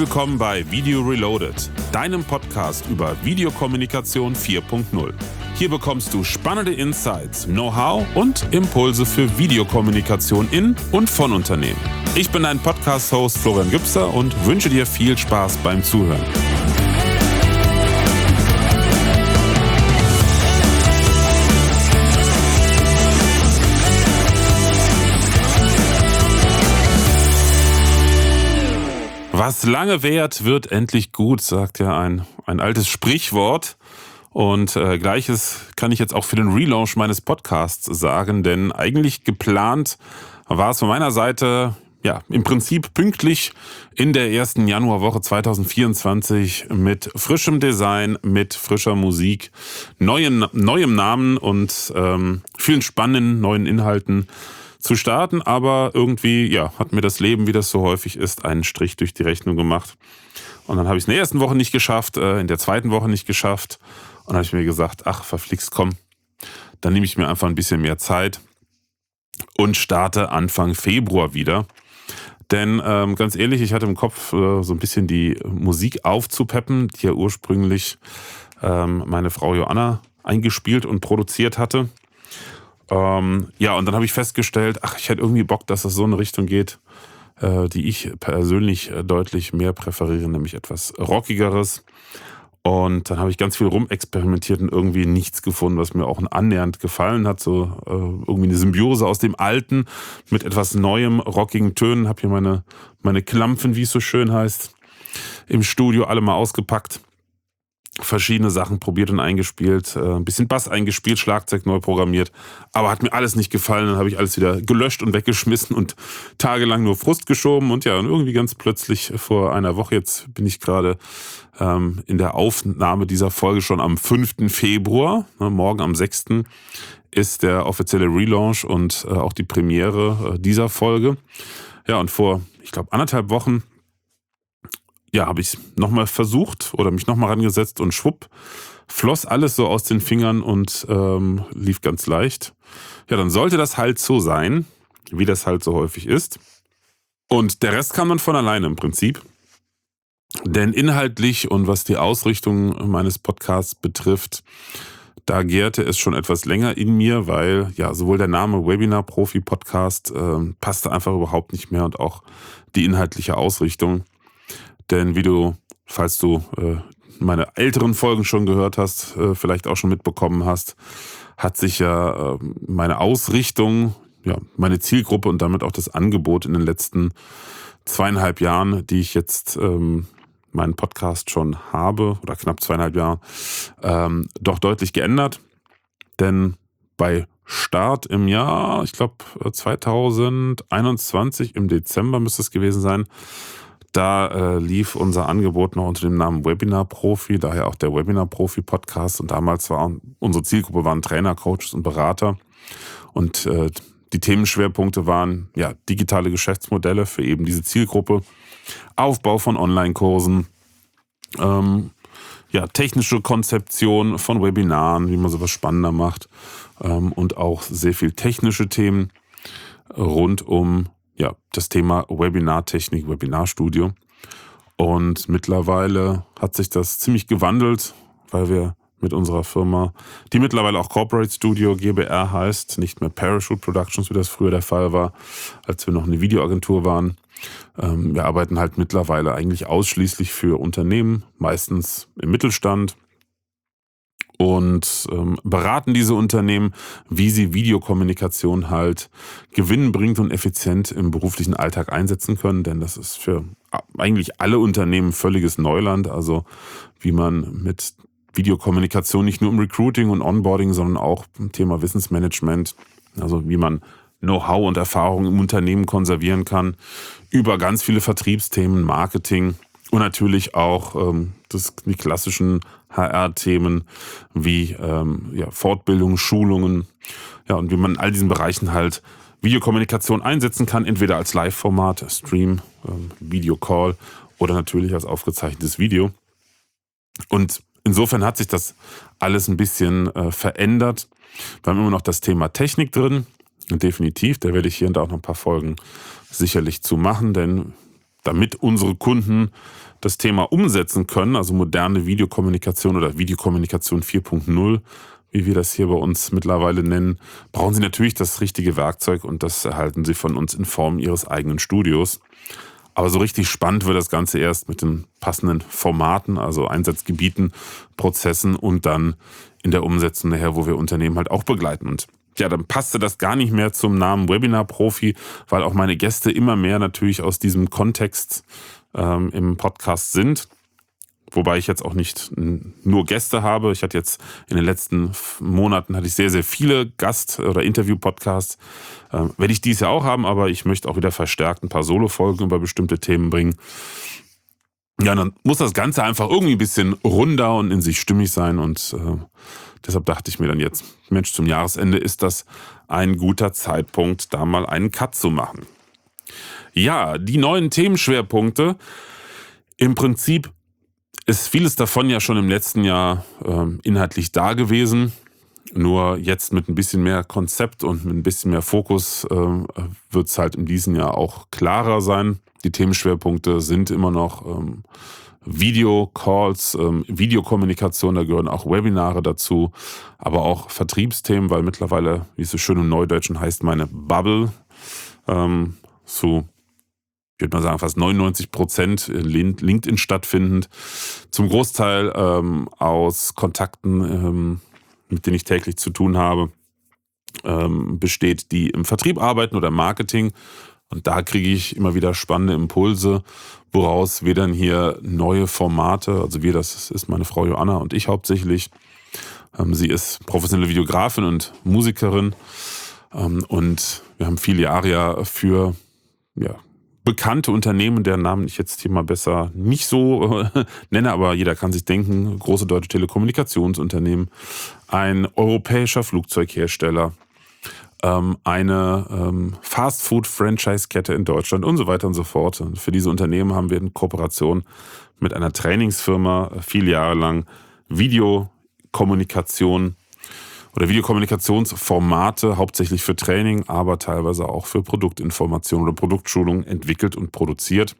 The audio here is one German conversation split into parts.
willkommen bei Video Reloaded, deinem Podcast über Videokommunikation 4.0. Hier bekommst du spannende Insights, Know-how und Impulse für Videokommunikation in und von Unternehmen. Ich bin dein Podcast-Host Florian Gübser und wünsche dir viel Spaß beim Zuhören. Was lange währt, wird endlich gut, sagt ja ein altes Sprichwort. Und Gleiches kann ich jetzt auch für den Relaunch meines Podcasts sagen, denn eigentlich geplant war es von meiner Seite, ja, im Prinzip pünktlich in der ersten Januarwoche 2024 mit frischem Design, mit frischer Musik, neuem Namen und vielen spannenden neuen Inhalten zu starten, aber irgendwie, ja, hat mir das Leben, wie das so häufig ist, einen Strich durch die Rechnung gemacht. Und dann habe ich es in der ersten Woche nicht geschafft, in der zweiten Woche nicht geschafft. Und dann habe ich mir gesagt, ach, verflixt, komm, dann nehme ich mir einfach ein bisschen mehr Zeit und starte Anfang Februar wieder. Denn ganz ehrlich, ich hatte im Kopf so ein bisschen die Musik aufzupeppen, die ja ursprünglich meine Frau Joanna eingespielt und produziert hatte. Ja, und dann habe ich festgestellt, ich hätte irgendwie Bock, dass das so in eine Richtung geht, die ich persönlich deutlich mehr präferiere, nämlich etwas Rockigeres. Und dann habe ich ganz viel rumexperimentiert und irgendwie nichts gefunden, was mir auch annähernd gefallen hat. So irgendwie eine Symbiose aus dem Alten mit etwas neuem, rockigen Tönen. Habe hier meine Klampfen, wie es so schön heißt, im Studio alle mal ausgepackt. Verschiedene Sachen probiert und eingespielt, ein bisschen Bass eingespielt, Schlagzeug neu programmiert, aber hat mir alles nicht gefallen, dann habe ich alles wieder gelöscht und weggeschmissen und tagelang nur Frust geschoben und ja, und irgendwie ganz plötzlich vor einer Woche, jetzt bin ich gerade in der Aufnahme dieser Folge schon am 5. Februar, morgen am 6. ist der offizielle Relaunch und auch die Premiere dieser Folge. Ja, und vor, ich glaube, 1,5 Wochen habe ich nochmal versucht oder mich nochmal rangesetzt und schwupp, floss alles so aus den Fingern und lief ganz leicht. Ja, dann sollte das halt so sein, wie das halt so häufig ist. Und der Rest kam dann von alleine im Prinzip. Denn inhaltlich und was die Ausrichtung meines Podcasts betrifft, da gärte es schon etwas länger in mir, weil ja sowohl der Name Webinar-Profi-Podcast passte einfach überhaupt nicht mehr und auch die inhaltliche Ausrichtung. Denn falls du meine älteren Folgen schon gehört hast, vielleicht auch schon mitbekommen hast, hat sich ja meine Ausrichtung, ja, meine Zielgruppe und damit auch das Angebot in den letzten 2,5 Jahren, die ich jetzt meinen Podcast schon habe, oder knapp 2,5 Jahren, doch deutlich geändert. Denn bei Start im Jahr, ich glaube 2021, im Dezember müsste es gewesen sein, da lief unser Angebot noch unter dem Namen Webinar Profi, daher auch der Webinar Profi Podcast. Und damals unsere Zielgruppe waren Trainer, Coaches und Berater. Und die Themenschwerpunkte waren ja digitale Geschäftsmodelle für eben diese Zielgruppe, Aufbau von Online-Kursen, technische Konzeption von Webinaren, wie man sowas spannender macht, und auch sehr viel technische Themen rund um das Thema Webinartechnik, Webinarstudio. Und mittlerweile hat sich das ziemlich gewandelt, weil wir mit unserer Firma, die mittlerweile auch Corporate Studio GbR heißt, nicht mehr Parachute Productions, wie das früher der Fall war, als wir noch eine Videoagentur waren. Wir arbeiten halt mittlerweile eigentlich ausschließlich für Unternehmen, meistens im Mittelstand, und beraten diese Unternehmen, wie sie Videokommunikation halt gewinnbringend und effizient im beruflichen Alltag einsetzen können. Denn das ist für eigentlich alle Unternehmen völliges Neuland. Also wie man mit Videokommunikation nicht nur im Recruiting und Onboarding, sondern auch im Thema Wissensmanagement, also wie man Know-how und Erfahrung im Unternehmen konservieren kann, über ganz viele Vertriebsthemen, Marketing und natürlich auch die klassischen HR-Themen wie Fortbildung, Schulungen, ja, und wie man in all diesen Bereichen halt Videokommunikation einsetzen kann, entweder als Live-Format, Stream, Videocall oder natürlich als aufgezeichnetes Video. Und insofern hat sich das alles ein bisschen verändert. Wir haben immer noch das Thema Technik drin, definitiv, da werde ich hier und da auch noch ein paar Folgen sicherlich zu machen, denn damit unsere Kunden das Thema umsetzen können, also moderne Videokommunikation oder Videokommunikation 4.0, wie wir das hier bei uns mittlerweile nennen, brauchen sie natürlich das richtige Werkzeug und das erhalten sie von uns in Form ihres eigenen Studios. Aber so richtig spannend wird das Ganze erst mit den passenden Formaten, also Einsatzgebieten, Prozessen und dann in der Umsetzung nachher, wo wir Unternehmen halt auch begleiten. Und ja, dann passte das gar nicht mehr zum Namen Webinar-Profi, weil auch meine Gäste immer mehr natürlich aus diesem Kontext im Podcast sind. Wobei ich jetzt auch nicht nur Gäste habe. Ich hatte jetzt in den letzten Monaten hatte ich sehr, sehr viele Gast- oder Interview-Podcasts. Werde ich dies Jahr auch haben, aber ich möchte auch wieder verstärkt ein paar Solo-Folgen über bestimmte Themen bringen. Ja, dann muss das Ganze einfach irgendwie ein bisschen runder und in sich stimmig sein und deshalb dachte ich mir dann jetzt, Mensch, zum Jahresende ist das ein guter Zeitpunkt, da mal einen Cut zu machen. Ja, die neuen Themenschwerpunkte. Im Prinzip ist vieles davon ja schon im letzten Jahr inhaltlich da gewesen. Nur jetzt mit ein bisschen mehr Konzept und mit ein bisschen mehr Fokus wird es halt in diesem Jahr auch klarer sein. Die Themenschwerpunkte sind immer noch Videocalls, Videokommunikation, da gehören auch Webinare dazu, aber auch Vertriebsthemen, weil mittlerweile, wie es so schön im Neudeutschen heißt, meine Bubble so, ich würde mal sagen, fast 99% LinkedIn stattfindend, zum Großteil aus Kontakten, mit denen ich täglich zu tun habe, besteht, die im Vertrieb arbeiten oder im Marketing. Und da kriege ich immer wieder spannende Impulse, woraus wir dann hier neue Formate, also wir, das ist meine Frau Joanna und ich hauptsächlich. Sie ist professionelle Videografin und Musikerin. Und wir haben viele Jahre ja für bekannte Unternehmen, deren Namen ich jetzt hier mal besser nicht so nenne, aber jeder kann sich denken, große deutsche Telekommunikationsunternehmen, ein europäischer Flugzeughersteller, eine Fast-Food-Franchise-Kette in Deutschland und so weiter und so fort. Und für diese Unternehmen haben wir in Kooperation mit einer Trainingsfirma viele Jahre lang Videokommunikation oder Videokommunikationsformate hauptsächlich für Training, aber teilweise auch für Produktinformation oder Produktschulung entwickelt und produziert.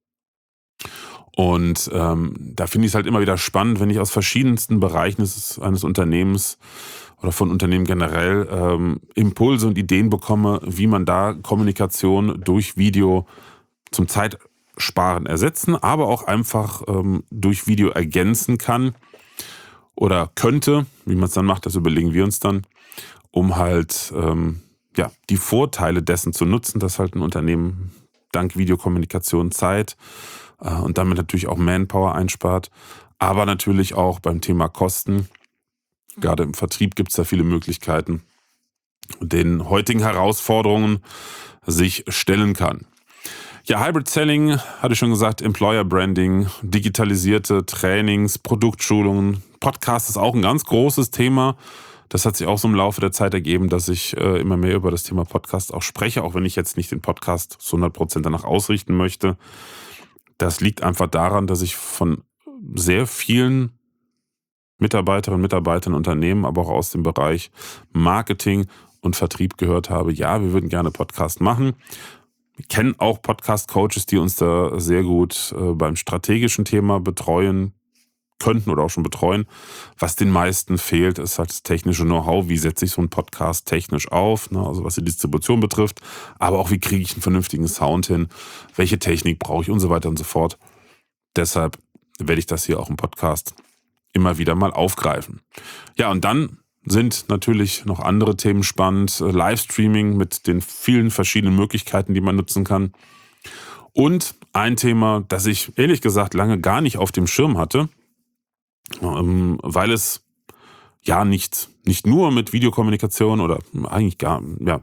Und da finde ich es halt immer wieder spannend, wenn ich aus verschiedensten Bereichen eines Unternehmens oder von Unternehmen generell Impulse und Ideen bekomme, wie man da Kommunikation durch Video zum Zeitsparen ersetzen, aber auch einfach durch Video ergänzen kann oder könnte. Wie man es dann macht, das überlegen wir uns dann, um halt die Vorteile dessen zu nutzen, dass halt ein Unternehmen dank Videokommunikation Zeit und damit natürlich auch Manpower einspart, aber natürlich auch beim Thema Kosten. Gerade im Vertrieb gibt es da viele Möglichkeiten, den heutigen Herausforderungen sich stellen kann. Ja, Hybrid Selling, hatte ich schon gesagt, Employer Branding, digitalisierte Trainings, Produktschulungen, Podcast ist auch ein ganz großes Thema. Das hat sich auch so im Laufe der Zeit ergeben, dass ich immer mehr über das Thema Podcast auch spreche, auch wenn ich jetzt nicht den Podcast zu 100% danach ausrichten möchte. Das liegt einfach daran, dass ich von sehr vielen Mitarbeiterinnen und Mitarbeitern, Unternehmen, aber auch aus dem Bereich Marketing und Vertrieb gehört habe, ja, wir würden gerne Podcast machen. Wir kennen auch Podcast-Coaches, die uns da sehr gut beim strategischen Thema betreuen könnten oder auch schon betreuen. Was den meisten fehlt, ist halt das technische Know-how. Wie setze ich so einen Podcast technisch auf, ne? Also was die Distribution betrifft, aber auch wie kriege ich einen vernünftigen Sound hin, welche Technik brauche ich und so weiter und so fort. Deshalb werde ich das hier auch im Podcast immer wieder mal aufgreifen. Ja, und dann sind natürlich noch andere Themen spannend. Livestreaming mit den vielen verschiedenen Möglichkeiten, die man nutzen kann. Und ein Thema, das ich ehrlich gesagt lange gar nicht auf dem Schirm hatte, weil es ja nicht nur mit Videokommunikation oder eigentlich gar,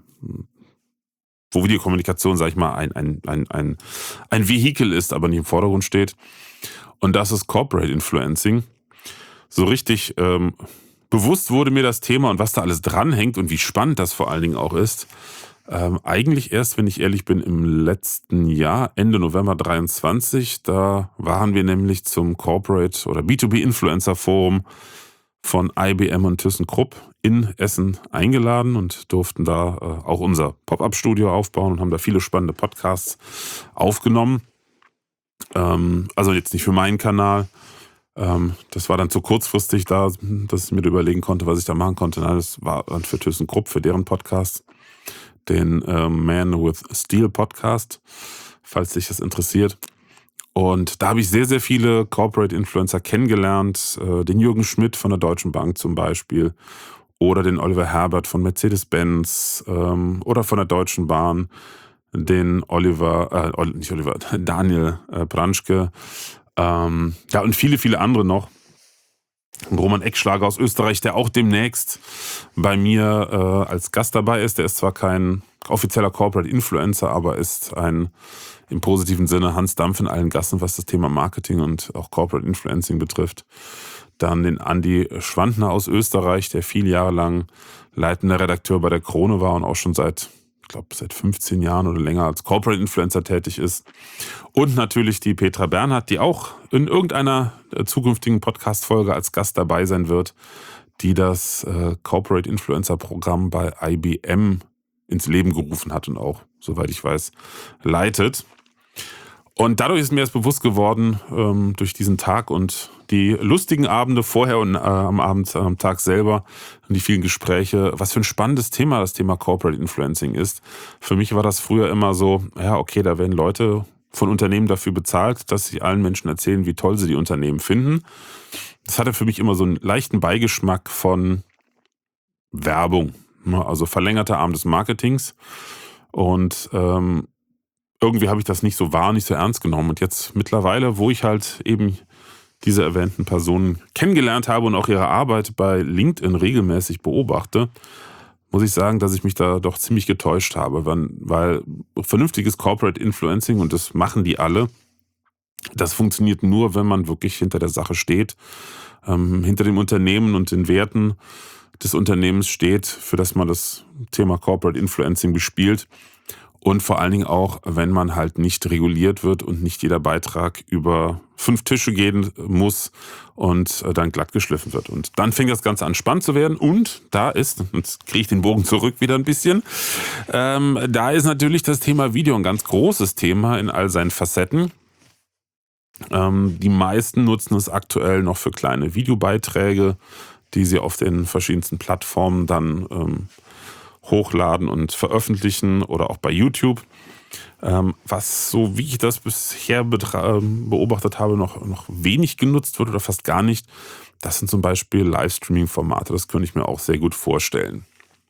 wo Videokommunikation, sag ich mal, ein Vehikel ist, aber nicht im Vordergrund steht. Und das ist Corporate Influencing. So richtig bewusst wurde mir das Thema und was da alles dranhängt und wie spannend das vor allen Dingen auch ist, eigentlich erst, wenn ich ehrlich bin, im letzten Jahr, Ende November 23, da waren wir nämlich zum Corporate oder B2B Influencer Forum von IBM und ThyssenKrupp in Essen eingeladen und durften da auch unser Pop-up-Studio aufbauen und haben da viele spannende Podcasts aufgenommen. Also jetzt nicht für meinen Kanal. Das war dann zu kurzfristig da, dass ich mir überlegen konnte, was ich da machen konnte. Nein, das war dann für ThyssenKrupp, für deren Podcast, den Man with Steel Podcast, falls dich das interessiert. Und da habe ich sehr, sehr viele Corporate Influencer kennengelernt. Den Jürgen Schmidt von der Deutschen Bank zum Beispiel oder den Oliver Herbert von Mercedes-Benz oder von der Deutschen Bahn, den Daniel Branschke, ja, und viele, viele andere noch. Und Roman Eckschlager aus Österreich, der auch demnächst bei mir als Gast dabei ist. Der ist zwar kein offizieller Corporate Influencer, aber ist ein im positiven Sinne Hans Dampf in allen Gassen, was das Thema Marketing und auch Corporate Influencing betrifft. Dann den Andi Schwandner aus Österreich, der viele Jahre lang leitender Redakteur bei der Krone war und auch schon seit 15 Jahren oder länger als Corporate Influencer tätig ist. Und natürlich die Petra Bernhard, die auch in irgendeiner zukünftigen Podcast-Folge als Gast dabei sein wird, die das Corporate Influencer Programm bei IBM ins Leben gerufen hat und auch, soweit ich weiß, leitet. Und dadurch ist mir erst bewusst geworden, durch diesen Tag und die lustigen Abende vorher und am Tag selber und die vielen Gespräche, was für ein spannendes Thema das Thema Corporate Influencing ist. Für mich war das früher immer so, ja okay, da werden Leute von Unternehmen dafür bezahlt, dass sie allen Menschen erzählen, wie toll sie die Unternehmen finden. Das hatte für mich immer so einen leichten Beigeschmack von Werbung, also verlängerter Arm des Marketings. Und irgendwie habe ich das nicht so ernst genommen. Und jetzt mittlerweile, wo ich halt eben diese erwähnten Personen kennengelernt habe und auch ihre Arbeit bei LinkedIn regelmäßig beobachte, muss ich sagen, dass ich mich da doch ziemlich getäuscht habe. Weil vernünftiges Corporate Influencing, und das machen die alle, das funktioniert nur, wenn man wirklich hinter der Sache steht, hinter dem Unternehmen und den Werten des Unternehmens steht, für das man das Thema Corporate Influencing bespielt. Und vor allen Dingen auch, wenn man halt nicht reguliert wird und nicht jeder Beitrag über 5 Tische gehen muss und dann glatt geschliffen wird. Und dann fängt das Ganze an spannend zu werden. Und da ist, jetzt kriege ich den Bogen zurück wieder ein bisschen, da ist natürlich das Thema Video ein ganz großes Thema in all seinen Facetten. Die meisten nutzen es aktuell noch für kleine Videobeiträge, die sie auf den verschiedensten Plattformen dann hochladen und veröffentlichen oder auch bei YouTube. Was, so wie ich das bisher beobachtet habe, noch wenig genutzt wird oder fast gar nicht. Das sind zum Beispiel Livestreaming-Formate. Das könnte ich mir auch sehr gut vorstellen.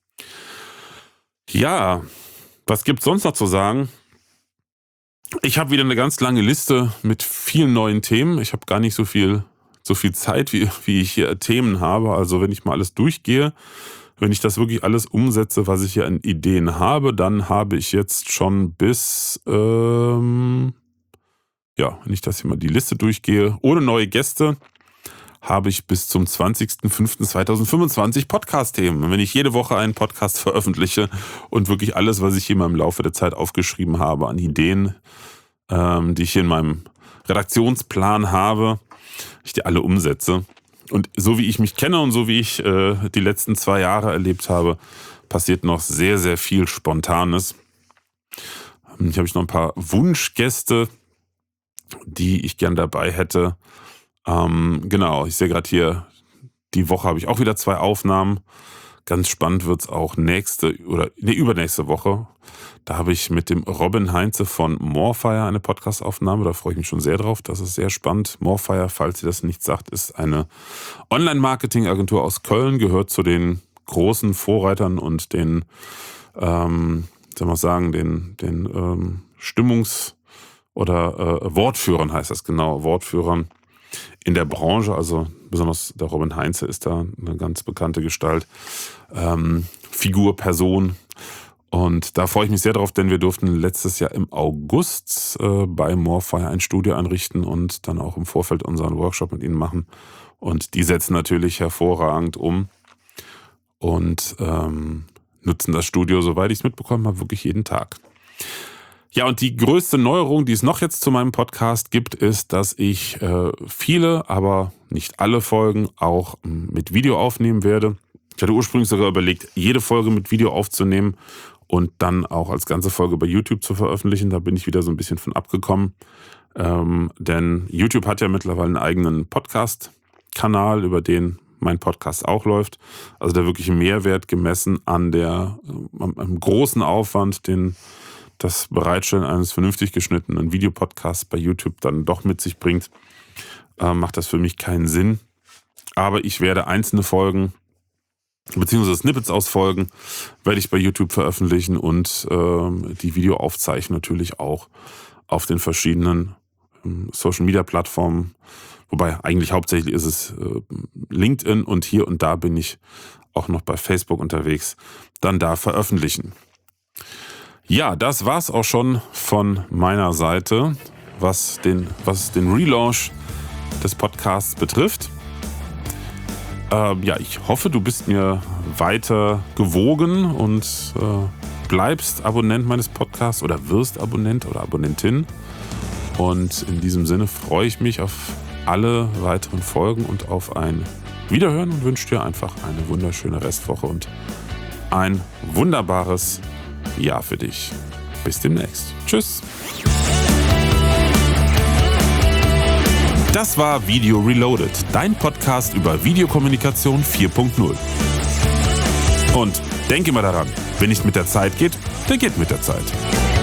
Ja, was gibt es sonst noch zu sagen? Ich habe wieder eine ganz lange Liste mit vielen neuen Themen. Ich habe gar nicht so viel Zeit, wie ich hier Themen habe. Also wenn ich mal alles durchgehe, wenn ich das wirklich alles umsetze, was ich hier an Ideen habe, dann habe ich jetzt schon bis, wenn ich das hier mal die Liste durchgehe, ohne neue Gäste, habe ich bis zum 20.05.2025 Podcast-Themen. Und wenn ich jede Woche einen Podcast veröffentliche und wirklich alles, was ich hier mal im Laufe der Zeit aufgeschrieben habe an Ideen, die ich hier in meinem Redaktionsplan habe, ich die alle umsetze. Und so wie ich mich kenne und so wie ich die letzten 2 Jahre erlebt habe, passiert noch sehr, sehr viel Spontanes. Hier habe ich noch ein paar Wunschgäste, die ich gern dabei hätte. Genau, ich sehe gerade hier, die Woche habe ich auch wieder 2 Aufnahmen. Ganz spannend wird es auch übernächste Woche. Da habe ich mit dem Robin Heinze von Morefire eine Podcast-Aufnahme. Da freue ich mich schon sehr drauf. Das ist sehr spannend. Morefire, falls ihr das nicht sagt, ist eine Online-Marketing-Agentur aus Köln, gehört zu den großen Vorreitern und den, den Stimmungs- oder Wortführern heißt das genau, Wortführern in der Branche. Also besonders der Robin Heinze ist da eine ganz bekannte Gestalt, Figur, Person. Und da freue ich mich sehr drauf, denn wir durften letztes Jahr im August bei Morefire ein Studio einrichten und dann auch im Vorfeld unseren Workshop mit ihnen machen. Und die setzen natürlich hervorragend um und nutzen das Studio, soweit ich es mitbekommen habe, wirklich jeden Tag. Ja, und die größte Neuerung, die es noch jetzt zu meinem Podcast gibt, ist, dass ich viele, aber nicht alle Folgen auch mit Video aufnehmen werde. Ich hatte ursprünglich sogar überlegt, jede Folge mit Video aufzunehmen und dann auch als ganze Folge bei YouTube zu veröffentlichen. Da bin ich wieder so ein bisschen von abgekommen. Denn YouTube hat ja mittlerweile einen eigenen Podcast-Kanal, über den mein Podcast auch läuft. Also der wirkliche Mehrwert gemessen an am großen Aufwand, den das Bereitstellen eines vernünftig geschnittenen Videopodcasts bei YouTube dann doch mit sich bringt, macht das für mich keinen Sinn. Aber ich werde einzelne Folgen beziehungsweise Snippets aus Folgen werde ich bei YouTube veröffentlichen und die Videoaufzeichnung natürlich auch auf den verschiedenen Social-Media-Plattformen. Wobei eigentlich hauptsächlich ist es LinkedIn und hier und da bin ich auch noch bei Facebook unterwegs, dann da veröffentlichen. Ja, das war's auch schon von meiner Seite, was den Relaunch des Podcasts betrifft. Ich hoffe, du bist mir weiter gewogen und bleibst Abonnent meines Podcasts oder wirst Abonnent oder Abonnentin. Und in diesem Sinne freue ich mich auf alle weiteren Folgen und auf ein Wiederhören und wünsche dir einfach eine wunderschöne Restwoche und ein wunderbares Jahr für dich. Bis demnächst. Tschüss. Das war Video Reloaded, dein Podcast über Videokommunikation 4.0. Und denk immer daran, wenn nicht mit der Zeit geht, dann geht mit der Zeit.